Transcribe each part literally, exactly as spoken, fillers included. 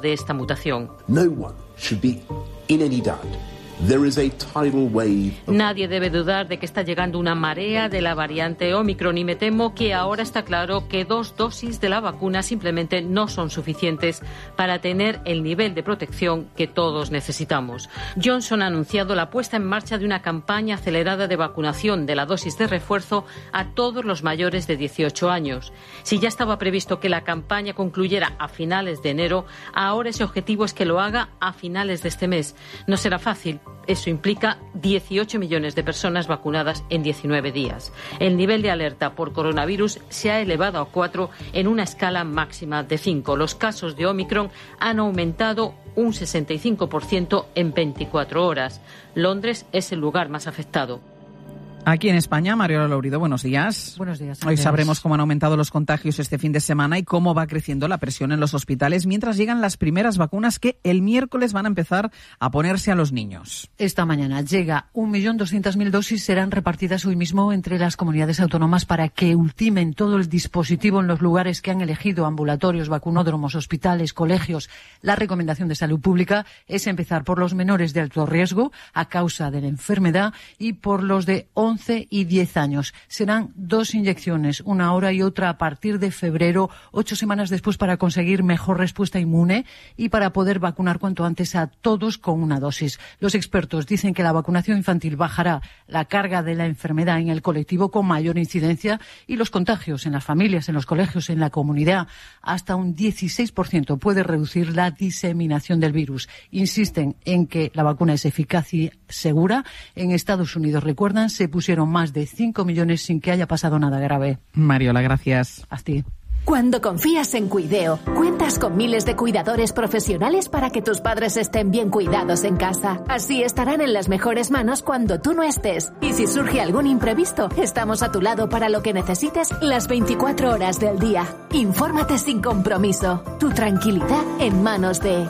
de esta mutación. No one should be in any doubt. There is a tidal wave of... Nadie debe dudar de que está llegando una marea de la variante Omicron y me temo que ahora está claro que dos dosis de la vacuna simplemente no son suficientes para tener el nivel de protección que todos necesitamos. Johnson ha anunciado la puesta en marcha de una campaña acelerada de vacunación de la dosis de refuerzo a todos los mayores de dieciocho años. Si ya estaba previsto que la campaña concluyera a finales de enero, ahora ese objetivo es que lo haga a finales de este mes. No será fácil. Eso implica dieciocho millones de personas vacunadas en diecinueve días. El nivel de alerta por coronavirus se ha elevado a cuatro en una escala máxima de cinco. Los casos de Omicron han aumentado un sesenta y cinco por ciento en veinticuatro horas. Londres es el lugar más afectado. Aquí en España, Mariola Lourido, buenos días. Buenos días. Hoy sabremos cómo han aumentado los contagios este fin de semana y cómo va creciendo la presión en los hospitales mientras llegan las primeras vacunas que el miércoles van a empezar a ponerse a los niños. Esta mañana llega un millón doscientas mil dosis, serán repartidas hoy mismo entre las comunidades autónomas para que ultimen todo el dispositivo en los lugares que han elegido, ambulatorios, vacunódromos, hospitales, colegios. La recomendación de salud pública es empezar por los menores de alto riesgo a causa de la enfermedad y por los de once y diez años. Serán dos inyecciones, una ahora y otra a partir de febrero, ocho semanas después para conseguir mejor respuesta inmune y para poder vacunar cuanto antes a todos con una dosis. Los expertos dicen que la vacunación infantil bajará la carga de la enfermedad en el colectivo con mayor incidencia y los contagios en las familias, en los colegios, en la comunidad. Hasta un dieciséis por ciento puede reducir la diseminación del virus. Insisten en que la vacuna es eficaz y segura. En Estados Unidos, recuerdan, se pusieron más de cinco millones sin que haya pasado nada grave. Mariola, gracias. A ti. Cuando confías en Cuideo, cuentas con miles de cuidadores profesionales para que tus padres estén bien cuidados en casa. Así estarán en las mejores manos cuando tú no estés. Y si surge algún imprevisto, estamos a tu lado para lo que necesites las veinticuatro horas del día. Infórmate sin compromiso. Tu tranquilidad en manos de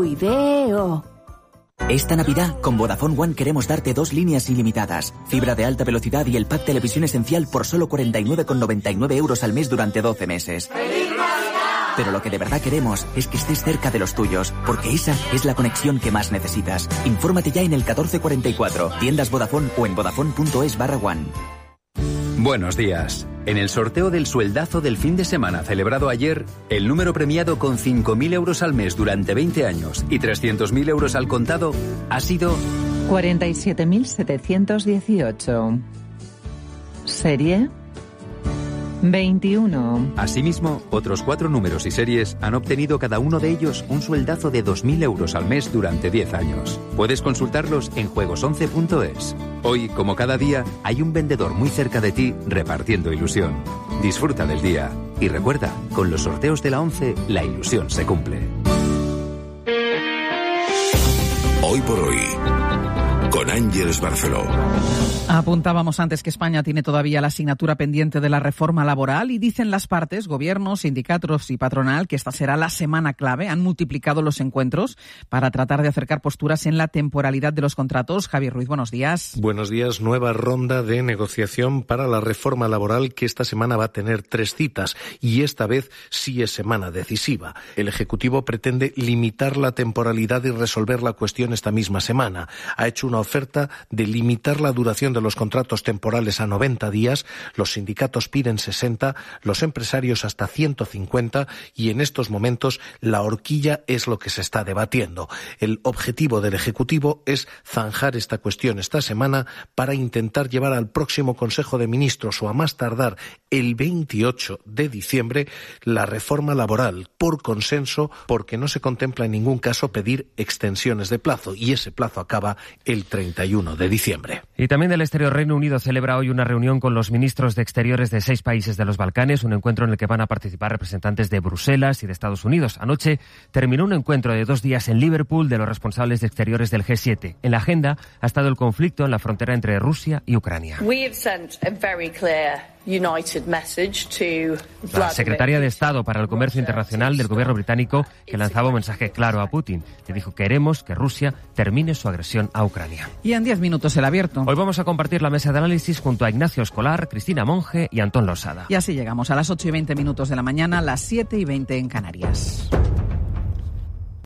Cuideo. Esta Navidad, con Vodafone One queremos darte dos líneas ilimitadas, fibra de alta velocidad y el pack Televisión Esencial por solo cuarenta y nueve con noventa y nueve euros al mes durante doce meses. ¡Feliz Navidad! Pero lo que de verdad queremos es que estés cerca de los tuyos, porque esa es la conexión que más necesitas. Infórmate ya en el catorce cuarenta y cuatro, tiendas Vodafone o en vodafone.es barra one. Buenos días. En el sorteo del sueldazo del fin de semana celebrado ayer, el número premiado con cinco mil euros al mes durante veinte años y trescientos mil euros al contado ha sido cuarenta y siete mil setecientos dieciocho. Serie veintiuno. Asimismo, otros cuatro números y series han obtenido cada uno de ellos un sueldazo de dos mil euros al mes durante diez años. Puedes consultarlos en juegos once punto es. Hoy, como cada día, hay un vendedor muy cerca de ti repartiendo ilusión. Disfruta del día. Y recuerda, con los sorteos de la once, la ilusión se cumple. Hoy por hoy, con Ángeles Barceló. Apuntábamos antes que España tiene todavía la asignatura pendiente de la reforma laboral y dicen las partes, gobiernos, sindicatos y patronal, que esta será la semana clave. Han multiplicado los encuentros para tratar de acercar posturas en la temporalidad de los contratos. Javier Ruiz, buenos días. Buenos días. Nueva ronda de negociación para la reforma laboral que esta semana va a tener tres citas y esta vez sí es semana decisiva. El Ejecutivo pretende limitar la temporalidad y resolver la cuestión esta misma semana. Ha hecho una oferta de limitar la duración de los contratos temporales a noventa días, los sindicatos piden sesenta, los empresarios hasta ciento cincuenta y en estos momentos la horquilla es lo que se está debatiendo. El objetivo del Ejecutivo es zanjar esta cuestión esta semana para intentar llevar al próximo Consejo de Ministros o a más tardar el veintiocho de diciembre la reforma laboral por consenso, porque no se contempla en ningún caso pedir extensiones de plazo y ese plazo acaba el treinta y uno de diciembre. Y también del exterior, Reino Unido celebra hoy una reunión con los ministros de Exteriores de seis países de los Balcanes, un encuentro en el que van a participar representantes de Bruselas y de Estados Unidos. Anoche terminó un encuentro de dos días en Liverpool de los responsables de Exteriores del G siete. En la agenda ha estado el conflicto en la frontera entre Rusia y Ucrania. La secretaria de Estado para el Comercio Internacional del gobierno británico que lanzaba un mensaje claro a Putin. Le dijo: queremos que Rusia termine su agresión a Ucrania. Y en diez minutos el abierto. Hoy vamos a compartir la mesa de análisis junto a Ignacio Escolar, Cristina Monge y Antón Losada. Y así llegamos a las ocho y veinte minutos de la mañana, las siete y veinte en Canarias.